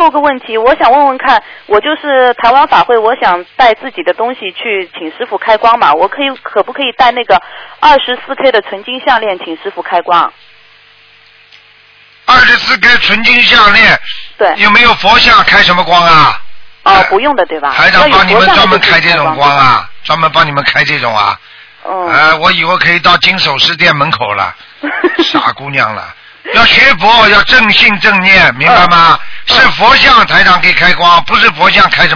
后个问题，我想问问看，我就是台湾法会，我想带自己的东西去请师傅开光嘛，我可不可以带那个24K 的纯金项链请师傅开光 ？24K 纯金项链， 对， 有没有佛像开什么光啊？ 哦，不用的对吧？ 台长帮你们专门开这种光啊，专门帮你们开这种啊。我以后可以到金首饰店门口了，傻姑娘了。要学佛，要正信正念，明白吗？是佛像台长可以开光，不是佛像开什么